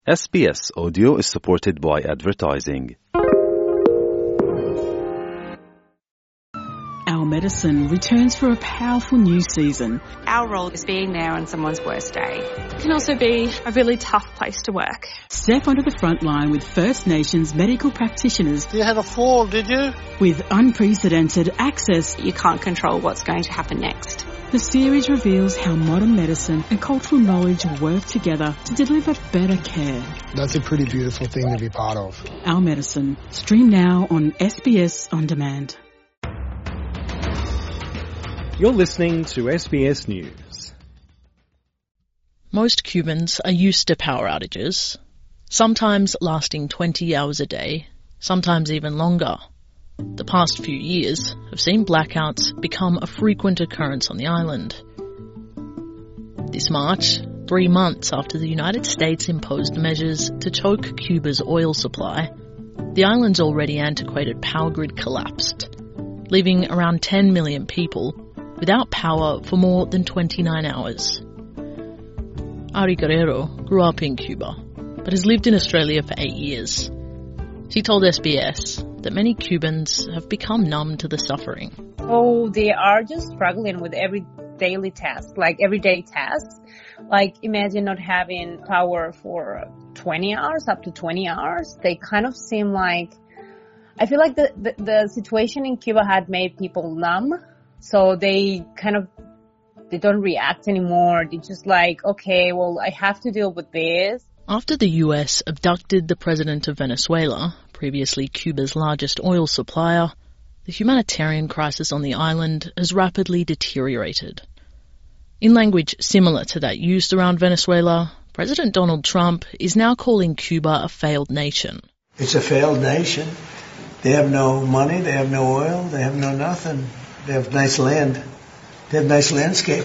SBS Audio is supported by advertising. Our Medicine returns for a powerful new season. Our role is being there on someone's worst day. It can also be a really tough place to work. Step onto the front line with First Nations medical practitioners. You had a fall, did you? With unprecedented access. You can't control what's going to happen next. The series reveals how modern medicine and cultural knowledge work together to deliver better care. That's a pretty beautiful thing to be part of. Our Medicine. Stream now on SBS On Demand. You're listening to SBS News. Most Cubans are used to power outages, sometimes lasting 20 hours a day, sometimes even longer. The past few years have seen blackouts become a frequent occurrence on the island. This March, 3 months after the United States imposed measures to choke Cuba's oil supply, the island's already antiquated power grid collapsed, leaving around 10 million people without power for more than 29 hours. Ari Guerrero grew up in Cuba, but has lived in Australia for 8 years. She told SBS that many Cubans have become numb to the suffering. Oh, they are just struggling with every daily task, like everyday tasks. Like imagine not having power for 20 hours, up to 20 hours. They kind of seem like, I feel like the situation in Cuba had made people numb. So they don't react anymore. They're just like, okay, well, I have to deal with this. After the US abducted the president of Venezuela, previously Cuba's largest oil supplier, the humanitarian crisis on the island has rapidly deteriorated. In language similar to that used around Venezuela, President Donald Trump is now calling Cuba a failed nation. It's a failed nation. They have no money, they have no oil, they have no nothing. They have nice land. They have nice landscape,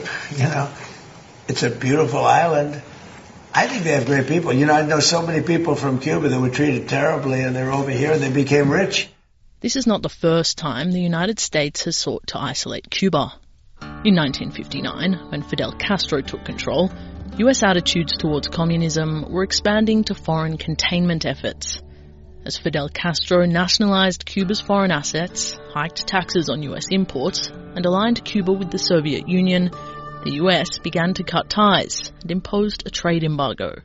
It's a beautiful island. I think they have great people. I know so many people from Cuba that were treated terribly and they're over here and they became rich. This is not the first time the United States has sought to isolate Cuba. In 1959, when Fidel Castro took control, US attitudes towards communism were expanding to foreign containment efforts. As Fidel Castro nationalized Cuba's foreign assets, hiked taxes on US imports, and aligned Cuba with the Soviet Union, the US began to cut ties and imposed a trade embargo.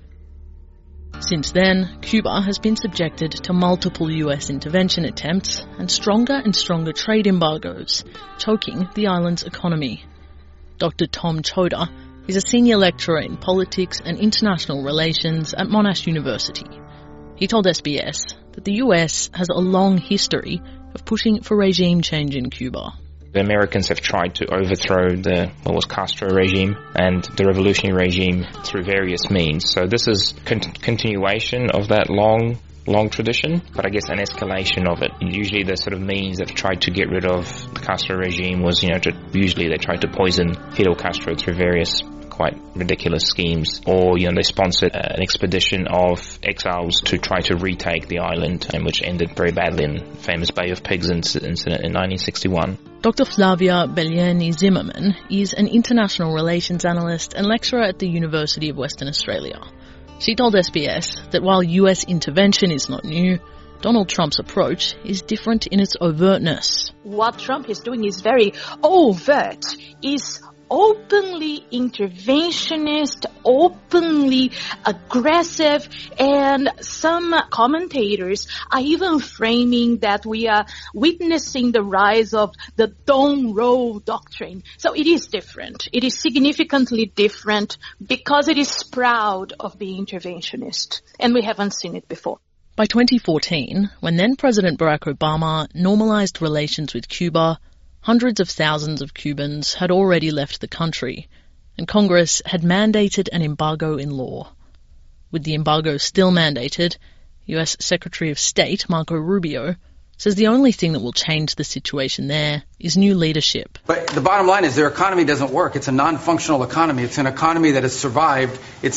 Since then, Cuba has been subjected to multiple US intervention attempts and stronger trade embargoes, choking the island's economy. Dr. Tom Choda is a senior lecturer in politics and international relations at Monash University. He told SBS that the US has a long history of pushing for regime change in Cuba. The Americans have tried to overthrow what was Castro regime and the revolutionary regime through various means. So this is continuation of that long tradition, but I guess an escalation of it. Usually the sort of means that tried to get rid of the Castro regime was, usually they tried to poison Fidel Castro through various quite ridiculous schemes, or they sponsored an expedition of exiles to try to retake the island, and which ended very badly in the famous Bay of Pigs incident in 1961. Dr. Flavia Belieni Zimmerman is an international relations analyst and lecturer at the University of Western Australia. She told SBS that while US intervention is not new, Donald Trump's approach is different in its overtness. What Trump is doing is very overt, is openly interventionist, openly aggressive, and some commentators are even framing that we are witnessing the rise of the Don't Roll doctrine. So it is different. It is significantly different because it is proud of being interventionist, and we haven't seen it before. By 2014, when then President Barack Obama normalized relations with Cuba, hundreds of thousands of Cubans had already left the country, and Congress had mandated an embargo in law. With the embargo still mandated, US Secretary of State Marco Rubio says the only thing that will change the situation there is new leadership. But the bottom line is their economy doesn't work. It's a non-functional economy. It's an economy that has survived.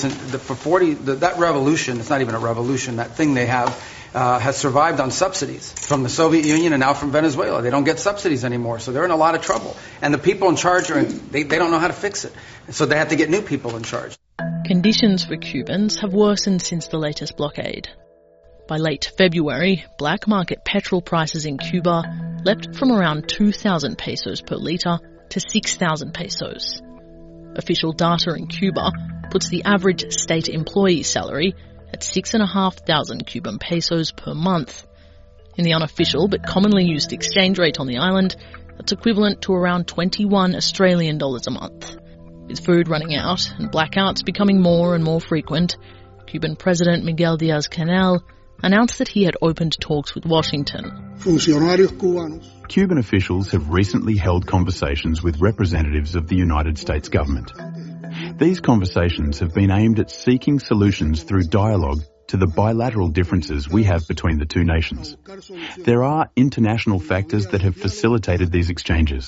That revolution, it's not even a revolution, that thing they have, has survived on subsidies from the Soviet Union and now from Venezuela. They don't get subsidies anymore, so they're in a lot of trouble. And the people in charge, they don't know how to fix it. So they have to get new people in charge. Conditions for Cubans have worsened since the latest blockade. By late February, black market petrol prices in Cuba leapt from around 2,000 pesos per litre to 6,000 pesos. Official data in Cuba puts the average state employee salary at 6,500 Cuban pesos per month. In the unofficial but commonly used exchange rate on the island, that's equivalent to around 21 Australian dollars a month. With food running out and blackouts becoming more and more frequent, Cuban President Miguel Díaz-Canel announced that he had opened talks with Washington. Cuban officials have recently held conversations with representatives of the United States government. These conversations have been aimed at seeking solutions through dialogue to the bilateral differences we have between the two nations. There are international factors that have facilitated these exchanges.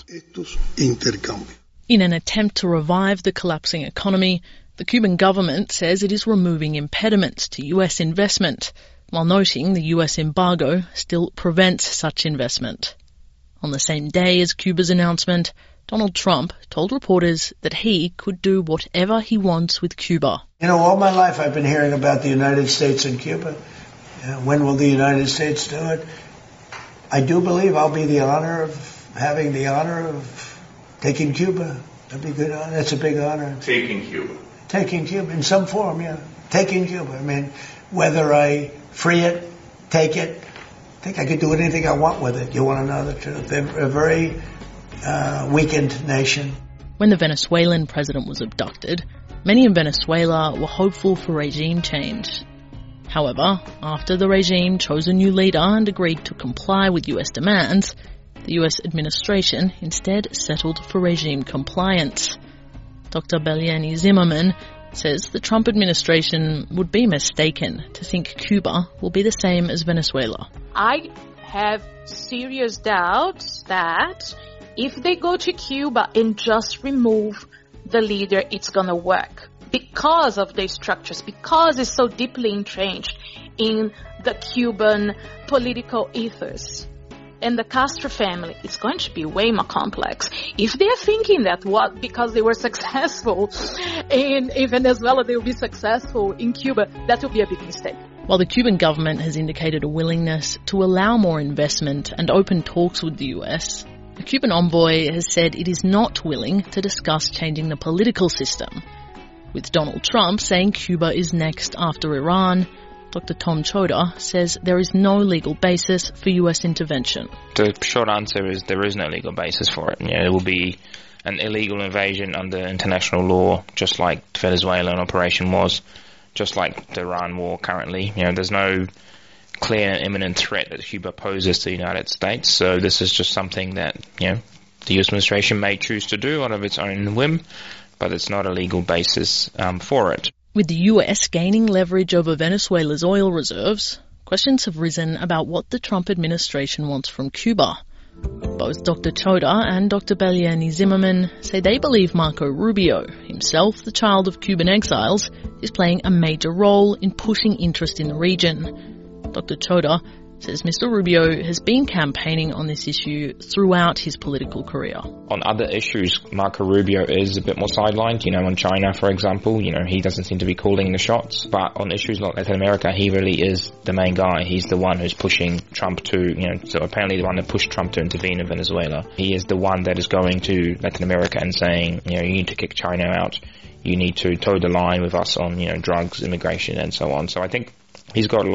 In an attempt to revive the collapsing economy, the Cuban government says it is removing impediments to US investment, while noting the US embargo still prevents such investment. On the same day as Cuba's announcement, Donald Trump told reporters that he could do whatever he wants with Cuba. You know, all my life I've been hearing about the United States and Cuba. When will the United States do it? I do believe I'll be having the honor of taking Cuba. That'd be good. That's a big honor. Taking Cuba. Taking Cuba in some form, yeah. Taking Cuba. I mean, whether I free it, take it, I think I could do anything I want with it. You want to know the truth? They're a very weakened nation. When the Venezuelan president was abducted, many in Venezuela were hopeful for regime change. However, after the regime chose a new leader and agreed to comply with US demands, the US administration instead settled for regime compliance. Dr. Beliany Zimmerman says the Trump administration would be mistaken to think Cuba will be the same as Venezuela. I have serious doubts that if they go to Cuba and just remove the leader, it's going to work. Because of the structures, because it's so deeply entrenched in the Cuban political ethos. And the Castro family, it's going to be way more complex. If they're thinking that because they were successful in Venezuela, they will be successful in Cuba, that will be a big mistake. While the Cuban government has indicated a willingness to allow more investment and open talks with the US, the Cuban envoy has said it is not willing to discuss changing the political system. With Donald Trump saying Cuba is next after Iran, Dr. Tom Choda says there is no legal basis for US intervention. The short answer is there is no legal basis for it. It will be an illegal invasion under international law, just like the Venezuelan operation was, just like the Iran war currently. There's no clear imminent threat that Cuba poses to the United States, so this is just something that the US administration may choose to do out of its own whim, but it's not a legal basis for it. With the US gaining leverage over Venezuela's oil reserves, questions have risen about what the Trump administration wants from Cuba. Both Dr. Choda and Dr. Beliany Zimmerman say they believe Marco Rubio, himself the child of Cuban exiles, is playing a major role in pushing interest in the region. Dr. Choda says Mr. Rubio has been campaigning on this issue throughout his political career. On other issues, Marco Rubio is a bit more sidelined. On China, for example, he doesn't seem to be calling the shots. But on issues like Latin America, he really is the main guy. He's the one who's pushing Trump so apparently the one that pushed Trump to intervene in Venezuela. He is the one that is going to Latin America and saying, you need to kick China out. You need to toe the line with us on, drugs, immigration, and so on. So I think he's got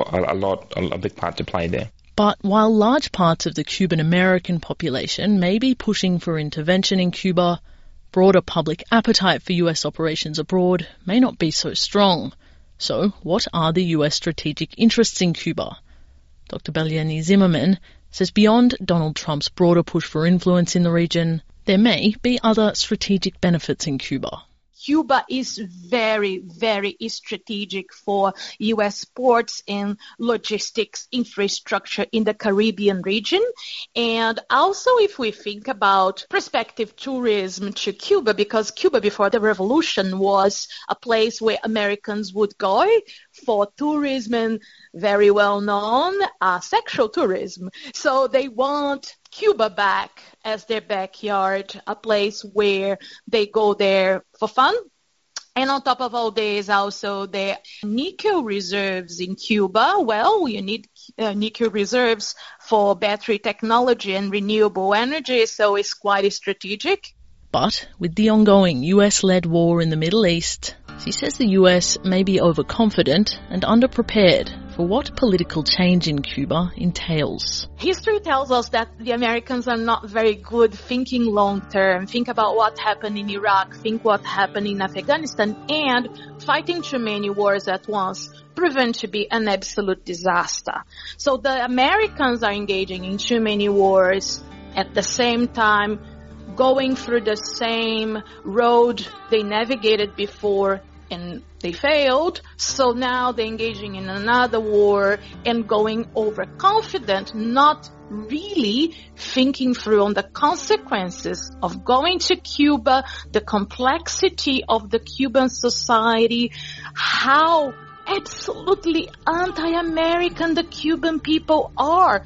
a big part to play there. But while large parts of the Cuban American population may be pushing for intervention in Cuba, broader public appetite for US operations abroad may not be so strong. So what are the US strategic interests in Cuba? Dr. Beliany Zimmerman says beyond Donald Trump's broader push for influence in the region, there may be other strategic benefits in Cuba. Cuba is very, very strategic for U.S. ports and logistics infrastructure in the Caribbean region. And also if we think about prospective tourism to Cuba, because Cuba before the revolution was a place where Americans would go for tourism and very well known sexual tourism. So they want Cuba back as their backyard, a place where they go there for fun And on top of all this, also the nickel reserves in Cuba. Well, you need nickel reserves for battery technology and renewable energy, so it's quite strategic. But with the ongoing US-led war in the Middle East, she says the US may be overconfident and underprepared for what political change in Cuba entails. History tells us that the Americans are not very good thinking long term. Think about what happened in Iraq, think what happened in Afghanistan, and fighting too many wars at once proven to be an absolute disaster. So the Americans are engaging in too many wars at the same time, going through the same road they navigated before and they failed. So now they're engaging in another war and going overconfident, not really thinking through on the consequences of going to Cuba, the complexity of the Cuban society, how absolutely anti-American the Cuban people are.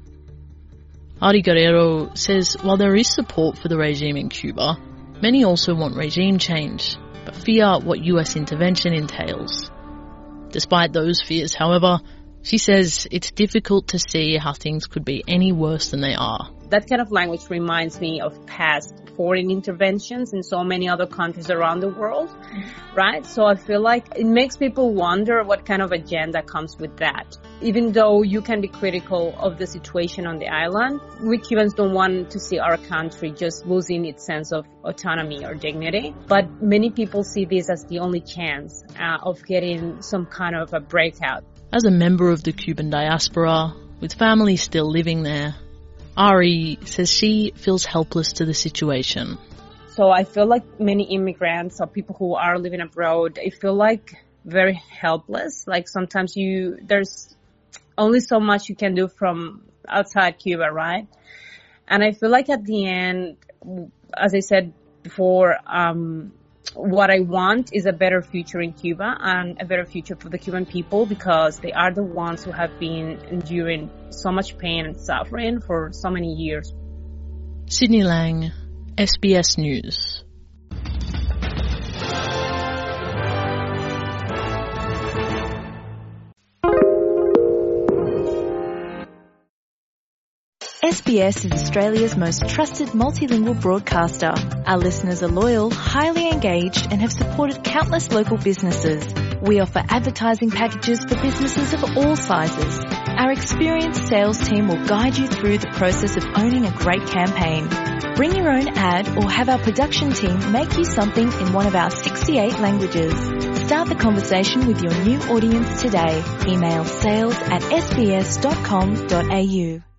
Ari Guerrero says while there is support for the regime in Cuba, many also want regime change, but fear what US intervention entails. Despite those fears, however, she says it's difficult to see how things could be any worse than they are. That kind of language reminds me of past foreign interventions in so many other countries around the world, right? So I feel like it makes people wonder what kind of agenda comes with that. Even though you can be critical of the situation on the island, we Cubans don't want to see our country just losing its sense of autonomy or dignity. But many people see this as the only chance of getting some kind of a breakout. As a member of the Cuban diaspora, with family still living there, Ari says she feels helpless to the situation. So I feel like many immigrants or people who are living abroad, I feel like very helpless. Like sometimes there's only so much you can do from outside Cuba, right? And I feel like at the end, as I said before, what I want is a better future in Cuba and a better future for the Cuban people because they are the ones who have been enduring so much pain and suffering for so many years. Sydney Lang, SBS News. SBS is Australia's most trusted multilingual broadcaster. Our listeners are loyal, highly engaged, and have supported countless local businesses. We offer advertising packages for businesses of all sizes. Our experienced sales team will guide you through the process of owning a great campaign. Bring your own ad or have our production team make you something in one of our 68 languages. Start the conversation with your new audience today. Email sales@sbs.com.au.